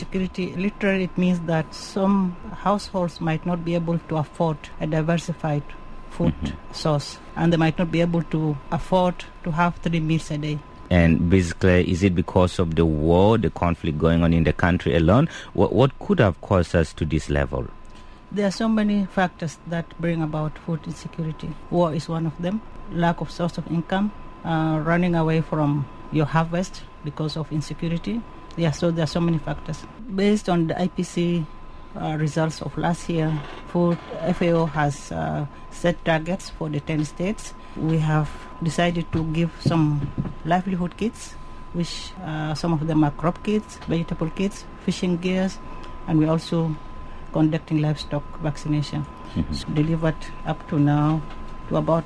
insecurity, literally it means that some households might not be able to afford a diversified food source, and they might not be able to afford to have 3 meals a day. And basically, is it because of the war, the conflict going on in the country alone? What could have caused us to this level? There are so many factors that bring about food insecurity. War is one of them. Lack of source of income, running away from your harvest because of insecurity. So there are so many factors. Based on the IPC results of last year, FAO has set targets for the 10 states. We have decided to give some livelihood kits, which some of them are crop kits, vegetable kits, fishing gears, and we're also conducting livestock vaccination. So delivered up to now to about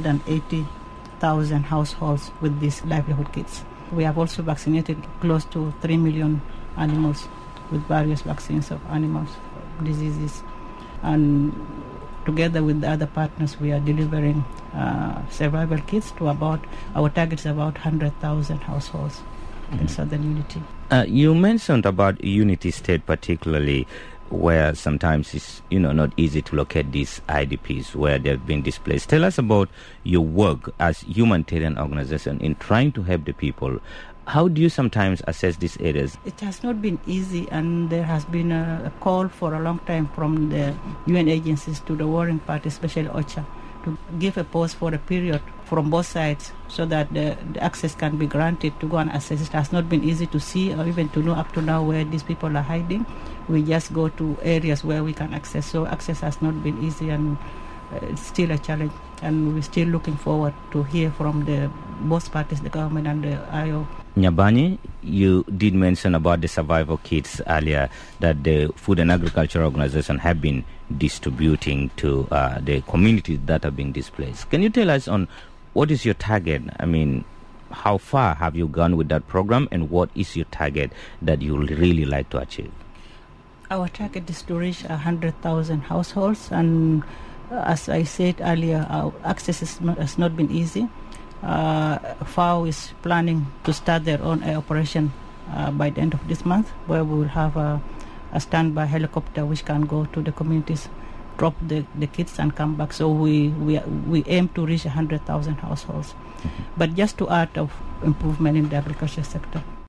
180,000 households with these livelihood kits. We have also vaccinated close to 3 million animals with various vaccines of animals diseases, and together with the other partners we are delivering survival kits to our target is about 100,000 households in Southern Unity. You mentioned about Unity State particularly, where sometimes it's not easy to locate these IDPs where they've been displaced. Tell us about your work as humanitarian organization in trying to help the people. How do you sometimes assess these areas? It has not been easy, and there has been a call for a long time from the UN agencies to the warring party, especially OCHA, to give a pause for a period from both sides so that the access can be granted to go and assess. It has not been easy to see or even to know up to now where these people are hiding. We just go to areas where we can access. So access has not been easy, and it's still a challenge. And we're still looking forward to hear from both parties, the government and the IO. Nyabanye, you did mention about the survival kits earlier that the Food and Agriculture Organization have been distributing to the communities that have been displaced. Can you tell us on what is your target? I mean, how far have you gone with that program, and what is your target that you really like to achieve? Our target is to reach 100,000 households, and as I said earlier, our access has not been easy. FAO is planning to start their own air operation by the end of this month, where we will have a standby helicopter which can go to the communities, drop the kits and come back. So we aim to reach 100,000 households. But just to add of improvement in the agriculture sector.